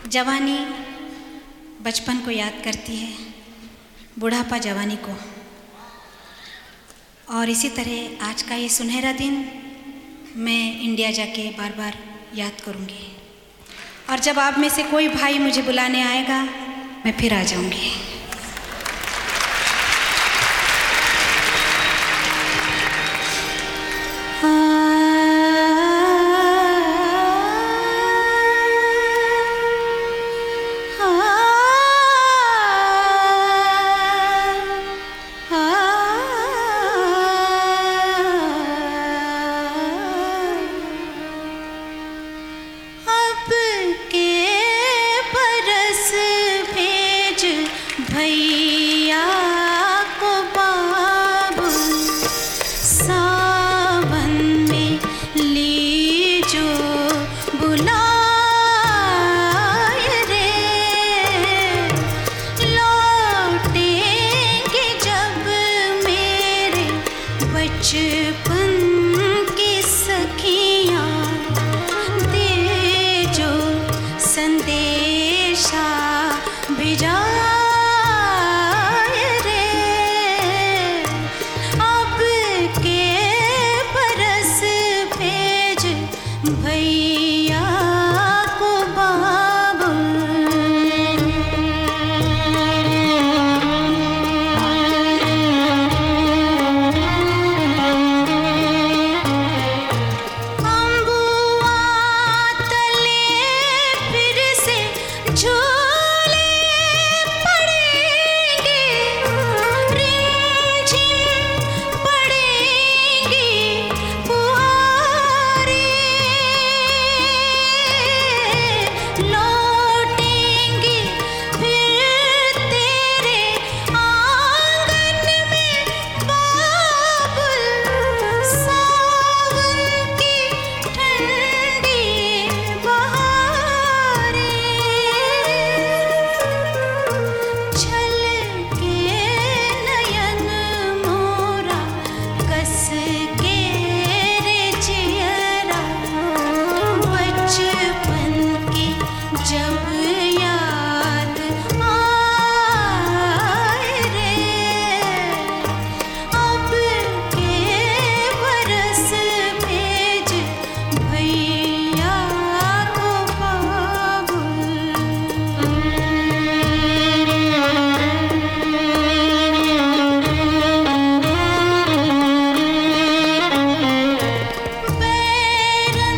जवानी बचपन को याद करती है, बुढ़ापा जवानी को। और इसी तरह आज का ये सुनहरा दिन मैं इंडिया जाके बार बार याद करूँगी। और जब आप में से कोई भाई मुझे बुलाने आएगा, मैं फिर आ जाऊँगी। भैया को बाबू सावन में लीजो बुलाए रे, लौटेंगे जब मेरे बचपन की सखियाँ, दे जो संदेशा भेजा भैया को बाबू। अम्बुआ तले फिर से झूले पड़ेंगे, रिमझिम पड़ेंगी लौटेंगी फिर तेरे आंगन में बाबुल, सावन की ठंडी बहारें, छलके नयन मोरा कस के रे जियरा, बचपन की जब याद आए रे, अब के बरस भेज भैया को बैरन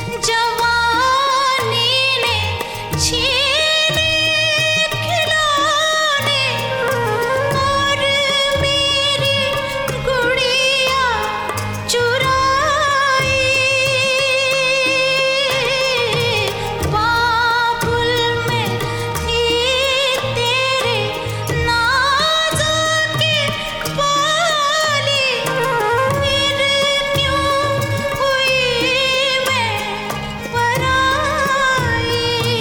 जवानी ने छीने खिलौने, और मेरी गुड़िया चुराई, बाबुल में थी तेरे नाज़ों की बाली, फिर क्यों हुई मैं पराई,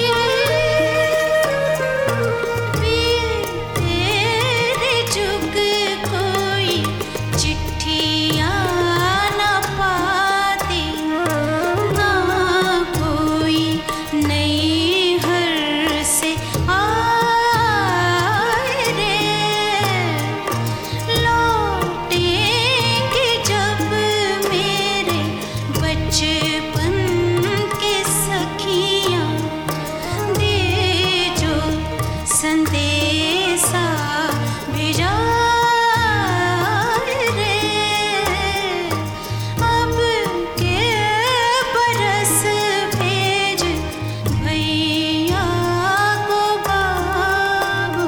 तेरे जुग कोई चिट्ठियाँ न पाती, ना कोई नैहर से आए रे, लौटेंगे जब मेरे बचपन के सखियाँ, दे जो संदेशा भेजा रे, अब के बरस भेज भैया को बाबू।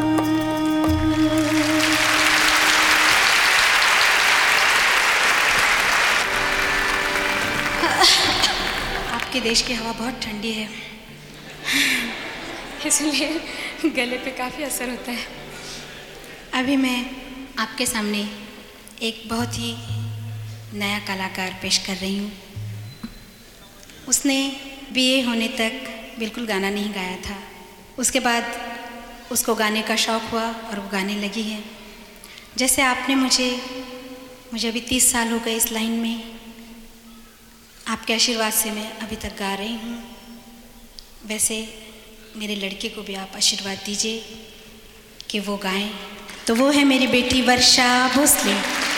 आपके देश की हवा बहुत ठंडी है, इसलिए गले पे काफ़ी असर होता है। अभी मैं आपके सामने एक बहुत ही नया कलाकार पेश कर रही हूँ। उसने बीए होने तक बिल्कुल गाना नहीं गाया था, उसके बाद उसको गाने का शौक़ हुआ और वो गाने लगी है। जैसे आपने मुझे अभी 30 साल हो गए इस लाइन में, आपके आशीर्वाद से मैं अभी तक गा रही हूँ। वैसे मेरे लड़के को भी आप आशीर्वाद दीजिए कि वो गाएं। तो वो है मेरी बेटी वर्षा भोसले।